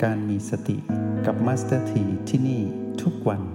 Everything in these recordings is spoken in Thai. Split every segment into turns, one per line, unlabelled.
การมีสติกับมาสเตอร์ทีที่นี่ทุกวัน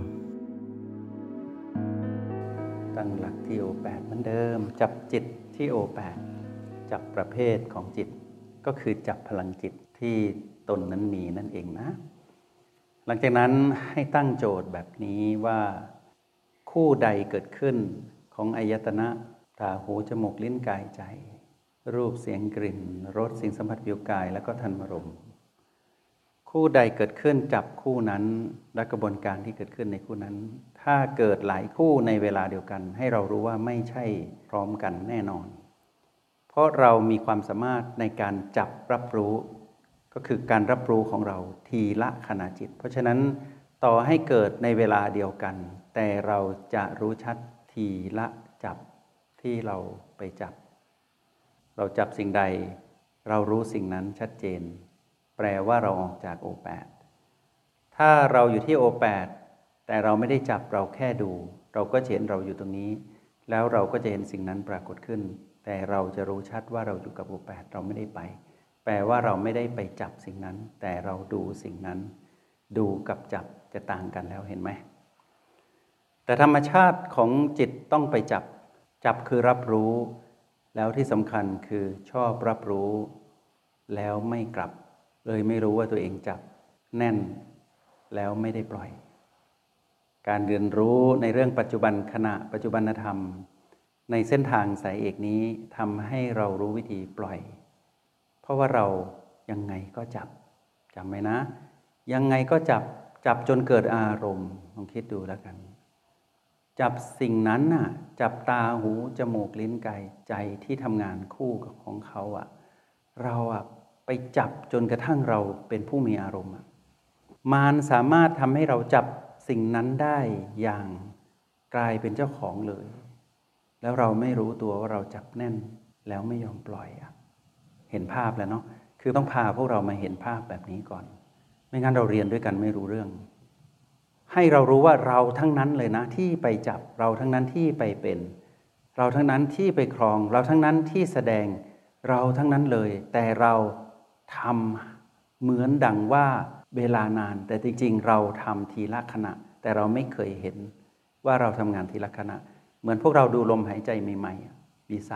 ตั้งหลักที่ O8 เหมือนเดิมจับจิตที่ O8 จับประเภทของจิตก็คือจับพลังจิตที่ตนนั้นมีนั่นเองนะหลังจากนั้นให้ตั้งโจทย์แบบนี้ว่าคู่ใดเกิดขึ้นของอายตนะตาหูจมูกลิ้นกายใจรูปเสียงกลิ่นรสสิ่งสัมผัสผิวกายแล้วก็ธรรมารมณ์คู่ใดเกิดขึ้นจับคู่นั้นและกระบวนการที่เกิดขึ้นในคู่นั้นถ้าเกิดหลายคู่ในเวลาเดียวกันให้เรารู้ว่าไม่ใช่พร้อมกันแน่นอนเพราะเรามีความสามารถในการจับรับรู้ก็คือการรับรู้ของเราทีละขณะจิตเพราะฉะนั้นต่อให้เกิดในเวลาเดียวกันแต่เราจะรู้ชัดทีละจับที่เราไปจับเราจับสิ่งใดเรารู้สิ่งนั้นชัดเจนแปลว่าเราออกจาก O8 ถ้าเราอยู่ที่ O8 แต่เราไม่ได้จับเราแค่ดูเราก็จะเห็นเราอยู่ตรงนี้แล้วเราก็จะเห็นสิ่งนั้นปรากฏขึ้นแต่เราจะรู้ชัดว่าเราอยู่กับ O8 เราไม่ได้ไปแปลว่าเราไม่ได้ไปจับสิ่งนั้นแต่เราดูสิ่งนั้นดูกับจับจะต่างกันแล้วเห็นไหมแต่ธรรมชาติของจิตต้องไปจับคือรับรู้แล้วที่สำคัญคือชอบรับรู้แล้วไม่กลับเลยไม่รู้ว่าตัวเองจับแน่นแล้วไม่ได้ปล่อยการเรียนรู้ในเรื่องปัจจุบันขณะปัจจุบันธรรมในเส้นทางสายเอกนี้ทำให้เรารู้วิธีปล่อยเพราะว่าเรายังไงก็จับจำไหมนะยังไงก็จับจนเกิดอารมณ์ลองคิดดูแล้วกันจับสิ่งนั้นน่ะจับตาหูจมูกลิ้นกายใจที่ทำงานคู่กับของเขาเราไปจับจนกระทั่งเราเป็นผู้มีอารมณ์มารสามารถทำให้เราจับสิ่งนั้นได้อย่างกลายเป็นเจ้าของเลยแล้วเราไม่รู้ตัวว่าเราจับแน่นแล้วไม่ยอมปล่อยเห็นภาพแล้วเนาะคือต้องพาพวกเรามาเห็นภาพแบบนี้ก่อนไม่งั้นเราเรียนด้วยกันไม่รู้เรื่องให้เรารู้ว่าเราทั้งนั้นเลยนะที่ไปจับเราทั้งนั้นที่ไปเป็นเราทั้งนั้นที่ไปครองเราทั้งนั้นที่แสดงเราทั้งนั้นเลยแต่เราทำเหมือนดังว่าเวลานานแต่จริงๆเราทำทีละขณะแต่เราไม่เคยเห็นว่าเราทำงานทีละขณะเหมือนพวกเราดูลมหายใจใหม่ๆปี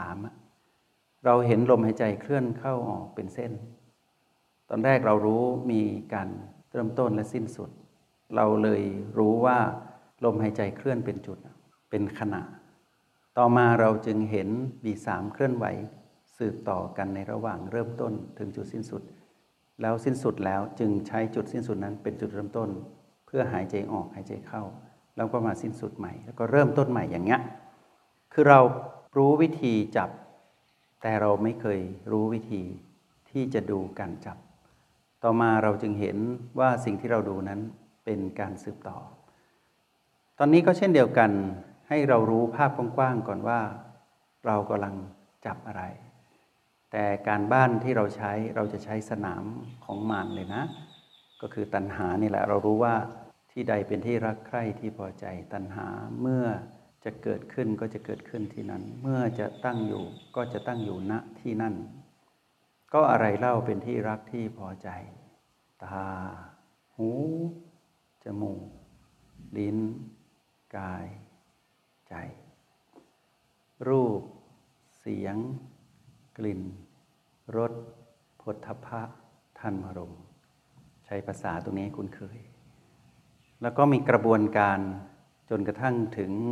3เราเห็นลมหายใจเคลื่อนเข้าออกเป็นเส้นตอนแรกเรารู้มีการเริ่มต้นและสิ้นสุดเราเลยรู้ว่าลมหายใจเคลื่อนเป็นจุดเป็นขณะต่อมาเราจึงเห็นB3เคลื่อนไหวสืบต่อกันในระหว่างเริ่มต้นถึงจุดสิ้นสุดแล้วสิ้นสุดแล้วจึงใช้จุดสิ้นสุดนั้นเป็นจุดเริ่มต้นเพื่อหายใจออกหายใจเข้าแล้วก็มาสิ้นสุดใหม่แล้วก็เริ่มต้นใหม่อย่างเงี้ยคือเรารู้วิธีจับแต่เราไม่เคยรู้วิธีที่จะดูการจับต่อมาเราจึงเห็นว่าสิ่งที่เราดูนั้นเป็นการสืบต่อตอนนี้ก็เช่นเดียวกันให้เรารู้ภาพกว้างๆก่อนว่าเรากำลังจับอะไรแต่การบ้านที่เราจะใช้สนามของมารเลยนะก็คือตัณหานี่แหละเรารู้ว่าที่ใดเป็นที่รักใคร่ที่พอใจตัณหาเมื่อจะเกิดขึ้นก็จะเกิดขึ้นที่นั้นเมื่อจะตั้งอยู่ก็จะตั้งอยู่ณที่นั่นก็อะไรเล่าเป็นที่รักที่พอใจตาหูจมูกลิ้นกายใจรูปเสียงกลิ่นรสโผฏฐัพพะธรรมารมณ์ใช้ภาษาตรงนี้คุ้นเคยแล้วก็มีกระบวนการจนกระทั่งถึง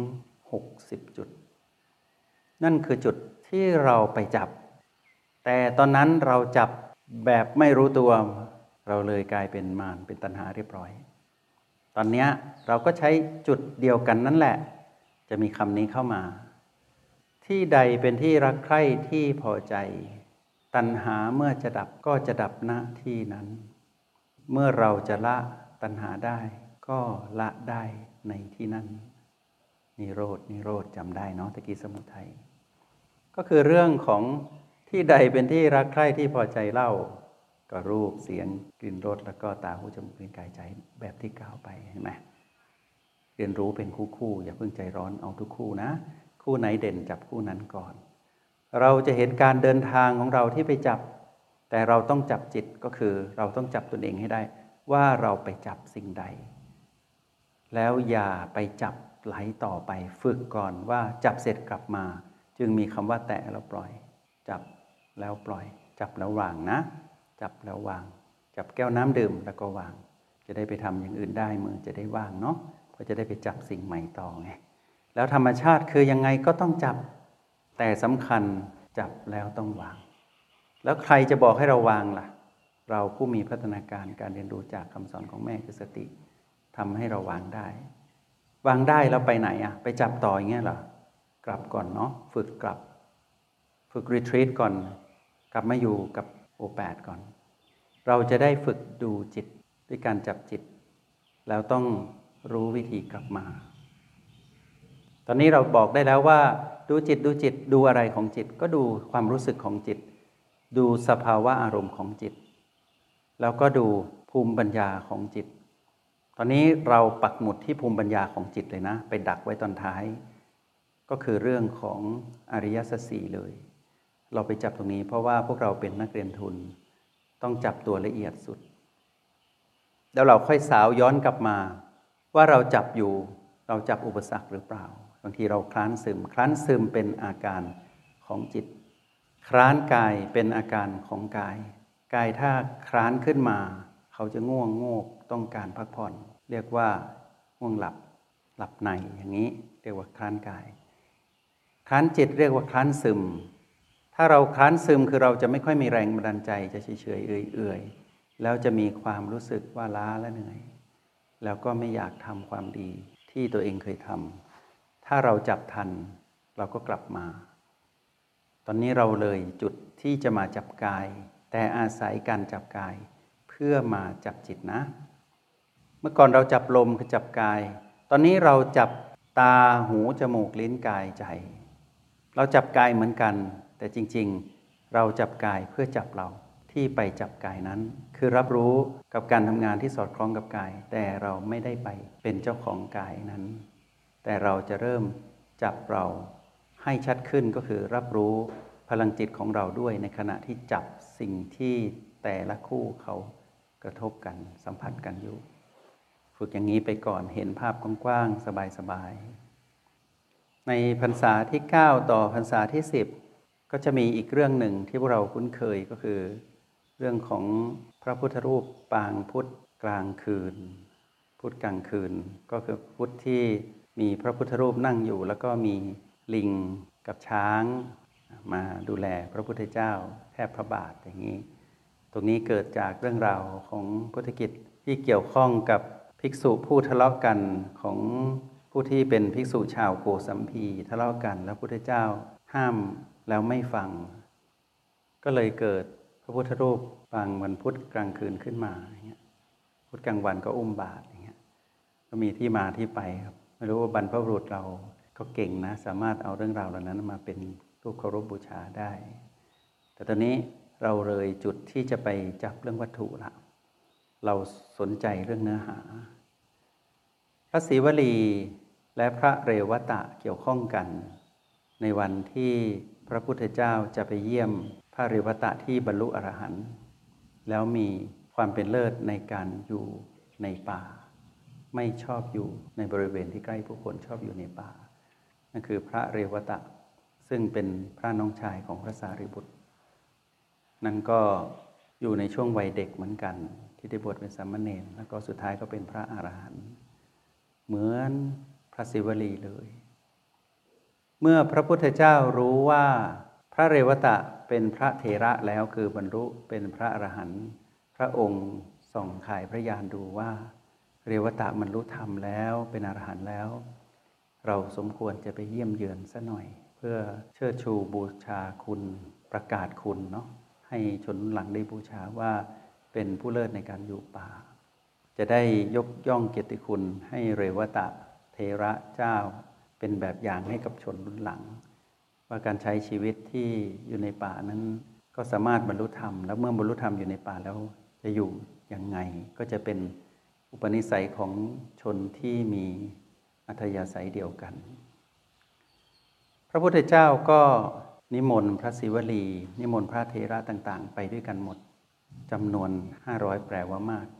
60จุดนั่นคือจุดที่เราไปจับแต่ตอนนั้นเราจับแบบไม่รู้ตัวเราเลยกลายเป็นมารเป็นตัณหาเรียบร้อยตอนนี้เราก็ใช้จุดเดียวกันนั่นแหละจะมีคำนี้เข้ามาที่ใดเป็นที่รักใคร่ที่พอใจตัณหาเมื่อจะดับก็จะดับณที่นั้นเมื่อเราจะละตัณหาได้ก็ละได้ในที่นั้นนิโรธจำได้เนาะตะกี้สมุทัยก็คือเรื่องของที่ใดเป็นที่รักใคร่ที่พอใจเล่าก็รูปเสียงกลิ่นรสแล้วก็ตาหูจมูกลิ้นกายใจแบบที่กล่าวไปเห็นไหมเรียนรู้เป็นคู่อย่าเพิ่งใจร้อนเอาทุกคู่นะคู่ไหนเด่นจับคู่นั้นก่อนเราจะเห็นการเดินทางของเราที่ไปจับแต่เราต้องจับจิตก็คือเราต้องจับตนเองให้ได้ว่าเราไปจับสิ่งใดแล้วอย่าไปจับไหลต่อไปฝึกก่อนว่าจับเสร็จกลับมาจึงมีคำว่าแตะแล้วปล่อยจับแล้วปล่อยจับแล้ววางนะจับแล้ววางจับแก้วน้ำดื่มแล้วก็วางจะได้ไปทำอย่างอื่นได้มือจะได้ว่างเนาะเพราะจะได้ไปจับสิ่งใหม่ต่อไงแล้วธรรมชาติคือยังไงก็ต้องจับแต่สำคัญจับแล้วต้องวางแล้วใครจะบอกให้เราวางล่ะเราผู้มีพัฒนาการการเรียนรู้จากคำสอนของแม่คือสติทำให้เราวางได้วางได้แล้วไปไหนอ่ะไปจับต่ออย่างเงี้ยเหรอกลับก่อนเนาะฝึกกลับฝึกรีทรีตก่อนกลับมาอยู่กับโอแปดก่อนเราจะได้ฝึกดูจิตด้วยการจับจิตแล้วต้องรู้วิธีกลับมาตอนนี้เราบอกได้แล้วว่าดูจิตดูจิตดูอะไรของจิตก็ดูความรู้สึกของจิตดูสภาวะอารมณ์ของจิตแล้วก็ดูภูมิปัญญาของจิตตอนนี้เราปักหมุดที่ภูมิปัญญาของจิตเลยนะไปดักไว้ตอนท้ายก็คือเรื่องของอริยสัจสี่เลยเราไปจับตรงนี้เพราะว่าพวกเราเป็นนักเรียนทุนต้องจับตัวละเอียดสุดแล้วเราค่อยสาวย้อนกลับมาว่าเราจับอยู่เราจับอุปสรรคหรือเปล่าบางทีเราคลานซึมคลานซึมเป็นอาการของจิตคลานกายเป็นอาการของกายกายถ้าคลานขึ้นมาเขาจะง่วงโงกต้องการพักผ่อนเรียกว่าง่วงหลับในอย่างนี้เรียกว่าคลานกายคลานจิตเรียกว่าคลานซึมถ้าเราคลานซึมคือเราจะไม่ค่อยมีแรงบันดาลใจจะเฉยๆเอื่อยๆแล้วจะมีความรู้สึกว่าล้าและเหนื่อยแล้วก็ไม่อยากทำความดีที่ตัวเองเคยทำถ้าเราจับทันเราก็กลับมาตอนนี้เราเลยจุดที่จะมาจับกายแต่อาศัยการจับกายเพื่อมาจับจิตนะเมื่อก่อนเราจับลมคือจับกายตอนนี้เราจับตาหูจมูกลิ้นกายใจเราจับกายเหมือนกันแต่จริงๆเราจับกายเพื่อจับเราที่ไปจับกายนั้นคือรับรู้กับการทำงานที่สอดคล้องกับกายแต่เราไม่ได้ไปเป็นเจ้าของกายนั้นแต่เราจะเริ่มจับเราให้ชัดขึ้นก็คือรับรู้พลังจิตของเราด้วยในขณะที่จับสิ่งที่แต่ละคู่เขากระทบกันสัมผัสกันอยู่ฝึกอย่างนี้ไปก่อนเห็นภาพกว้างๆสบายๆในพรรษาที่9ต่อพรรษาที่10ก็จะมีอีกเรื่องหนึ่งที่พวกเราคุ้นเคยก็คือเรื่องของพระพุทธรูปปางพุทธกลางคืนพุทธกลางคืนก็คือพุทธที่มีพระพุทธรูปนั่งอยู่แล้วก็มีลิงกับช้างมาดูแลพระพุทธเจ้าแทบพระบาทอย่างนี้ตรงนี้เกิดจากเรื่องราวของพุทธกิจที่เกี่ยวข้องกับภิกษุผู้ทะเลาะกันของผู้ที่เป็นภิกษุชาวโกสัมพีทะเลาะกันแล้วพระพุทธเจ้าห้ามแล้วไม่ฟังก็เลยเกิดพระพุทธรูปปางวันพุธกลางคืนขึ้นมาอย่างเงี้ยพุธกลางวันก็อุ้มบาตรอย่างเงี้ยก็มีที่มาที่ไปครับไม่รู้ว่าบรรพบุรุษเราก็เก่งนะสามารถเอาเรื่องราวเหล่านั้นมาเป็นรูปเคารพบูชาได้แต่ตอนนี้เราเลยจุดที่จะไปจับเรื่องวัตถุละเราสนใจเรื่องเนื้อหาพระศรีวลีและพระเรวตะเกี่ยวข้องกันในวันที่พระพุทธเจ้าจะไปเยี่ยมพระเรวตะที่บรรลุอรหันต์แล้วมีความเป็นเลิศในการอยู่ในป่าไม่ชอบอยู่ในบริเวณที่ใกล้ผู้คนชอบอยู่ในป่านั่นคือพระเรวตะซึ่งเป็นพระน้องชายของพระสารีบุตรนั่นก็อยู่ในช่วงวัยเด็กเหมือนกันที่ได้บวชเป็นสามเณรแล้วก็สุดท้ายก็เป็นพระอรหันต์เหมือนพระศิวลีเลยเมื่อพระพุทธเจ้ารู้ว่าพระเรวตะเป็นพระเถระแล้วคือบรรลุเป็นพระอรหันต์พระองค์ส่องข่ายพระญาณดูว่าเรวตะบรรลุธรรมแล้วเป็นอรหันต์แล้วเราสมควรจะไปเยี่ยมเยือนซะหน่อยเพื่อเชิดชูบูชาคุณประกาศคุณเนาะให้ชนหลังได้บูชาว่าเป็นผู้เลิศในการอยู่ป่าจะได้ยกย่องเกียรติคุณให้เรวตะเถระเจ้าเป็นแบบอย่างให้กับชนรุ่นหลังว่าการใช้ชีวิตที่อยู่ในป่านั้นก็สามารถบรรลุธรรมแล้วเมื่อบรรลุธรรมอยู่ในป่าแล้วจะอยู่ยังไงก็จะเป็นอุปนิสัยของชนที่มีอัธยาศัยเดียวกันพระพุทธเจ้าก็นิมนต์พระศิวลีนิมนต์พระเถระต่างๆไปด้วยกันหมดจำนวน500แปลว่ามาก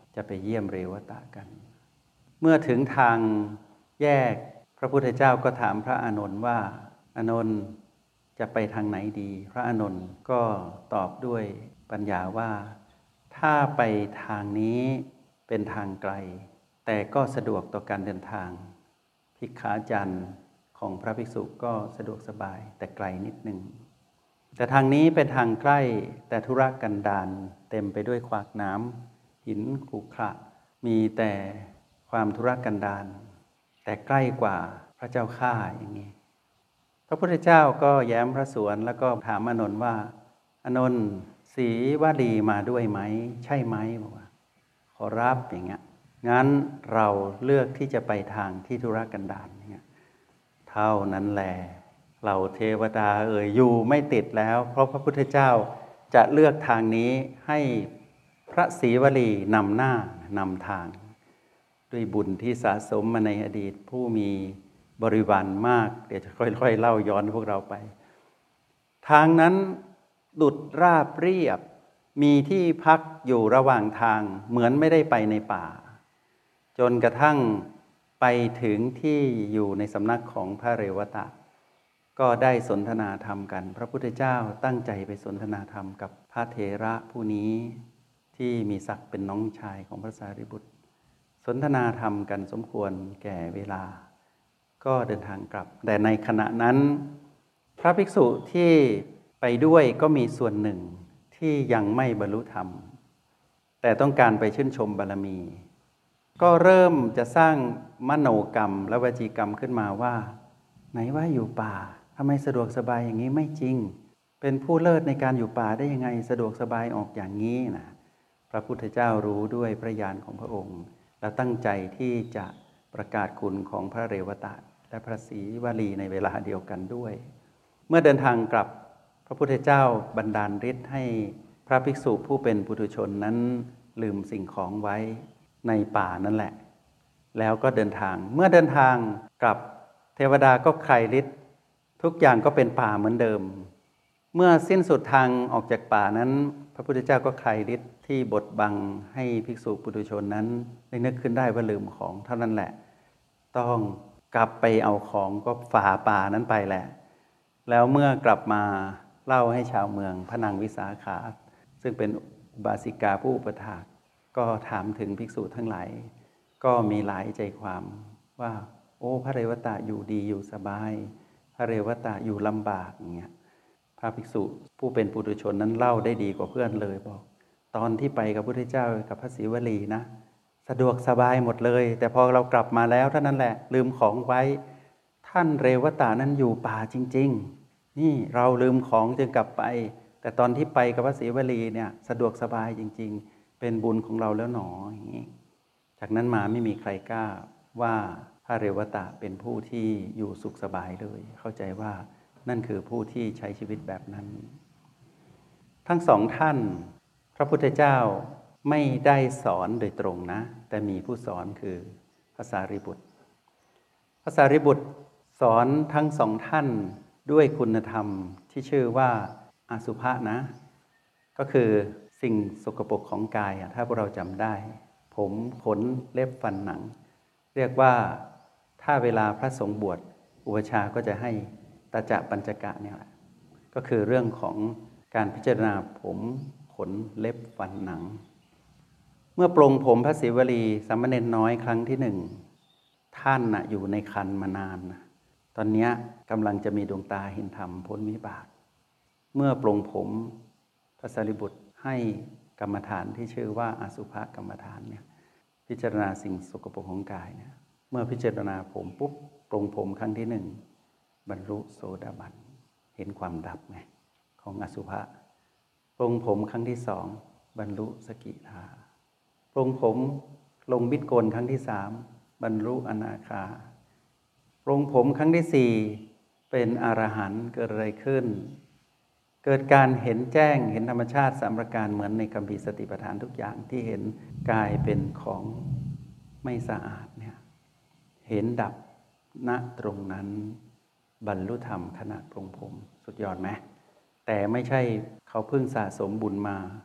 จะไปเยี่ยมเรวตะกันเมื่อถึงทางแยกพระพุทธเจ้าก็ถามพระอานนท์ว่าอานนท์จะไปทางไหนดีพระอานนท์ก็ตอบด้วยปัญญาว่าถ้าไปทางนี้เป็นทางไกลแต่ก็สะดวกต่อการเดินทางภิกขาจารย์ของพระภิกษุก็สะดวกสบายแต่ไกลนิดนึงแต่ทางนี้เป็นทางใกล้แต่ธุรกันดารเต็มไปด้วยขวากหนามหินขรุขระมีแต่ความธุรกันดารแต่ใกล้กว่าพระเจ้าข้าอย่างนี้พระพุทธเจ้าก็แย้มพระสวนแล้วก็ถามอานนท์ว่าอานนท์สีวลีมาด้วยไหมใช่ไหมบอกว่าขอรับอย่างเงี้ยงั้นเราเลือกที่จะไปทางที่ธุรกันดารอย่างเงี้ยเท่านั้นแหละเหล่าเทวดาอยู่ไม่ติดแล้วเพราะพระพุทธเจ้าจะเลือกทางนี้ให้พระศรีวลีนำหน้านำทางด้วยบุญที่สะสมมาในอดีตผู้มีบริวารมากเดี๋ยวจะค่อยๆเล่าย้อนพวกเราไปทางนั้นดุจราบเรียบมีที่พักอยู่ระหว่างทางเหมือนไม่ได้ไปในป่าจนกระทั่งไปถึงที่อยู่ในสำนักของพระเรวตะก็ได้สนทนาธรรมกันพระพุทธเจ้าตั้งใจไปสนทนาธรรมกับพระเถระผู้นี้ที่มีศักดิ์เป็นน้องชายของพระสารีบุตรสนทนาธรรมกันสมควรแก่เวลาก็เดินทางกลับแต่ในขณะนั้นพระภิกษุที่ไปด้วยก็มีส่วนหนึ่งที่ยังไม่บรรลุธรรมแต่ต้องการไปชื่นชมบารมีก็เริ่มจะสร้างมโนกรรมและวจีกรรมขึ้นมาว่าไหนว่าอยู่ป่าทำไมสะดวกสบายอย่างนี้ไม่จริงเป็นผู้เลิศในการอยู่ป่าได้ยังไงสะดวกสบายออกอย่างนี้นะพระพุทธเจ้ารู้ด้วยพระญาณของพระองค์และตั้งใจที่จะประกาศคุณของพระเรวตะและพระศรีวลีในเวลาเดียวกันด้วยเมื่อเดินทางกลับพระพุทธเจ้าบันดาลฤทธิ์ให้พระภิกษุผู้เป็นปุถุชนนั้นลืมสิ่งของไว้ในป่านั่นแหละแล้วก็เดินทางเมื่อเดินทางกลับเทวดาก็คลายฤทธิ์ทุกอย่างก็เป็นป่าเหมือนเดิมเมื่อสิ้นสุดทางออกจากป่านั้นพระพุทธเจ้าก็คลายฤทธิ์ที่บดบังให้ภิกษุปุถุชนนั้นได้นึกขึ้นได้ว่าลืมของเท่านั้นแหละต้องกลับไปเอาของก็ฝ่าป่านั้นไปแหละแล้วเมื่อกลับมาเล่าให้ชาวเมืองพระนางวิสาขาซึ่งเป็นอุบาสิกาผู้อุปถากก็ถามถึงภิกษุทั้งหลายก็มีหลายใจความว่าโอ้พระเรวตะอยู่ดีอยู่สบายพระเรวตะอยู่ลำบากอย่างเงี้ยพระภิกษุผู้เป็นปุถุชนนั้นเล่าได้ดีกว่าเพื่อนเลยบอกตอนที่ไปกับพระพุทธเจ้ากับพระศรีวลีนะสะดวกสบายหมดเลยแต่พอเรากลับมาแล้วเท่านั้นแหละลืมของไว้ท่านเรวตะนั้นอยู่ป่าจริงๆนี่เราลืมของจึงกลับไปแต่ตอนที่ไปกับพระศรีวลีเนี่ยสะดวกสบายจริงๆเป็นบุญของเราแล้วหนออย่างนี้จากนั้นมาไม่มีใครกล้าว่าพระเรวตะเป็นผู้ที่อยู่สุขสบายเลยเข้าใจว่านั่นคือผู้ที่ใช้ชีวิตแบบนั้นทั้งสองท่านพระพุทธเจ้าไม่ได้สอนโดยตรงนะแต่มีผู้สอนคือพระสารีบุตรพระสารีบุตรสอนทั้งสองท่านด้วยคุณธรรมที่ชื่อว่าอสุภะนะก็คือสิ่งสกปรกของกายถ้าพวกเราจำได้ผมขนเล็บฟันหนังเรียกว่าถ้าเวลาพระสงฆ์บวชอุปชฌาย์ก็จะให้ตาจะปัญจกะเนี่ยแหละก็คือเรื่องของการพิจารณาผมขนเล็บฟันหนังเมื่อปลงผมพระศรีวลีสามเณรน้อยครั้งที่หนึ่งท่านอยู่ในครรภ์มานานตอนนี้กำลังจะมีดวงตาเห็นธรรมพ้นวิบากเมื่อปลงผมพระสารีบุตรให้กรรมฐานที่ชื่อว่าอสุภกรรมฐานเนี่ยพิจารณาสิ่งสกปรกของกายเนี่ยเมื่อพิจารณาผมปุ๊บปลงผมครั้งที่หนึ่งบรรลุโสดาบันเห็นความดับไงของอสุภะปลงผมครั้งที่สองบรรลุสกิทาปลงผมลงบิดโกนครั้งที่สามบรรลุอนาคาปลงผมครั้งที่สี่เป็นอรหันต์เกิดอะไรขึ้นเกิดการเห็นแจ้งเห็นธรรมชาติสามประการเหมือนในคัมภีร์สติปัฏฐานทุกอย่างที่เห็นกายเป็นของไม่สะอาดเนี่ยเห็นดับณตรงนั้นบรรลุธรรมขณะปลงผมสุดยอดไหมแต่ไม่ใช่เขาเพิ่งสะสมบุญมา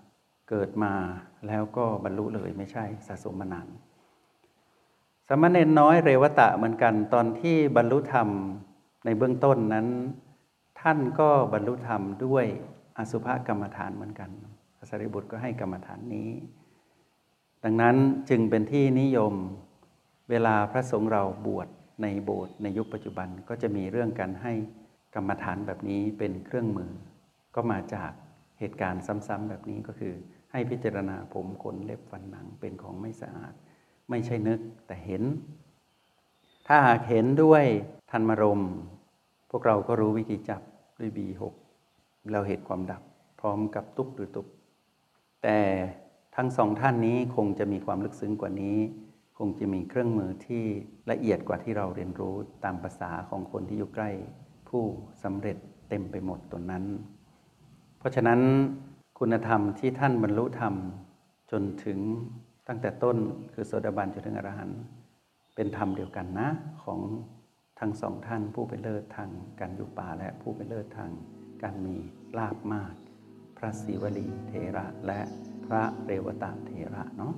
เกิดมาแล้วก็บรรลุเลยไม่ใช่สะสมมานานสามเณรน้อยเรวตะเหมือนกันตอนที่บรรลุธรรมในเบื้องต้นนั้นท่านก็บรรลุธรรมด้วยอสุภกรรมฐานเหมือนกันพระสารีบุตรก็ให้กรรมฐานนี้ดังนั้นจึงเป็นที่นิยมเวลาพระสงฆ์เราบวชในโบสถ์ในยุคปัจจุบันก็จะมีเรื่องการให้กรรมฐานแบบนี้เป็นเครื่องมือก็มาจากเหตุการณ์ซ้ำๆแบบนี้ก็คือให้พิจารณาผมขนเล็บฟันหนังเป็นของไม่สะอาดไม่ใช่นึกแต่เห็นถ้าหากเห็นด้วยธรรมารมณ์พวกเราก็รู้วิธีจับด้วย B6 เราเห็นความดับพร้อมกับตุ๊บหรือตุบแต่ทั้งสองท่านนี้คงจะมีความลึกซึ้งกว่านี้คงจะมีเครื่องมือที่ละเอียดกว่าที่เราเรียนรู้ตามภาษาของคนที่อยู่ใกล้ผู้สำเร็จเต็มไปหมดตัวนั้นเพราะฉะนั้นคุณธรรมที่ท่านบรรลุธรรมจนถึงตั้งแต่ต้นคือโสดาบันจนถึงอรหันต์เป็นธรรมเดียวกันนะของทั้งสองท่านผู้เป็นเลิศทางการอยู่ป่าและผู้เป็นเลิศทางการมีลาภมากพระศิวลีเถระและพระเรวตะเถระเนาะ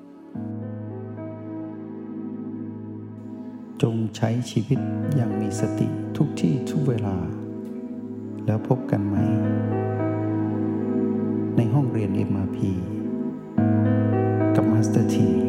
จงใช้ชีวิตอย่างมีสติทุกที่ทุกเวลาแล้วพบกันไหมในห้องเรียน MRP กับมาสเตอร์ที